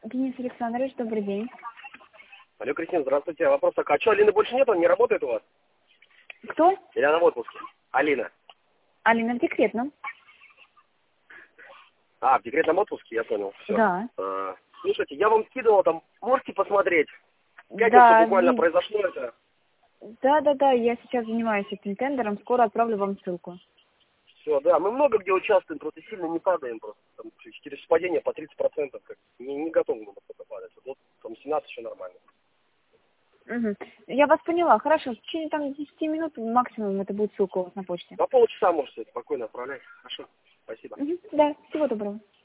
Денис Александрович, добрый день. Алло, Кристина, здравствуйте. Вопрос такой, а что, Алины больше нет, он не работает у вас? Кто? Или она в отпуске? Алина. Алина в декретном. А, в декретном отпуске, я понял. Все. Да. Слушайте, я вам скидывал там, можете посмотреть? В пятницу Да, буквально произошло это. Да, я сейчас занимаюсь этим тендером, скоро отправлю вам ссылку. Все, да, мы много где участвуем, просто сильно не падаем просто. Там, через падение по 30%, как, не готовы мы просто падать. Вот там 17 еще нормально. Угу. Я вас поняла, хорошо, в течение там 10 минут максимум это будет ссылка у вас на почте. На полчаса можете спокойно отправлять. Хорошо, спасибо. Угу. Да, всего доброго.